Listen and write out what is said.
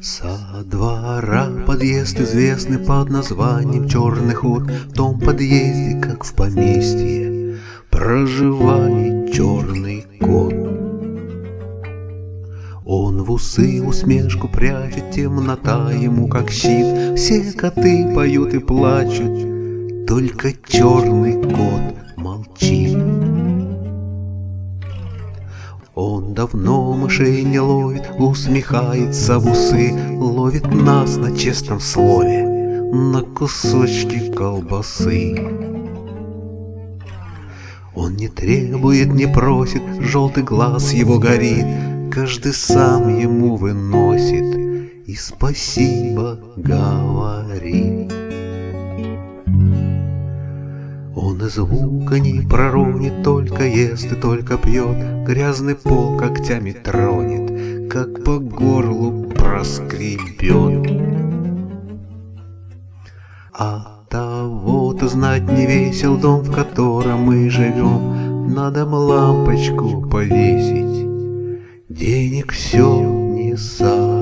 Со двора подъезд известный под названием Черный ход. В том подъезде, как в поместье, проживает черный кот. Он в усы усмешку прячет, темнота ему как щит. Все коты поют и плачут, только черный кот молчит. Он давно мышей не ловит, усмехается в усы, ловит нас на честном слове, на кусочки колбасы. Он не требует, не просит, желтый глаз его горит, каждый сам ему выносит и спасибо говорит. Он и звука не проронит, только ест и только пьет, грязный пол когтями тронет, как по горлу проскребет. А того-то знать не весел дом, в котором мы живем, надо лампочку повесить, денег все не сам.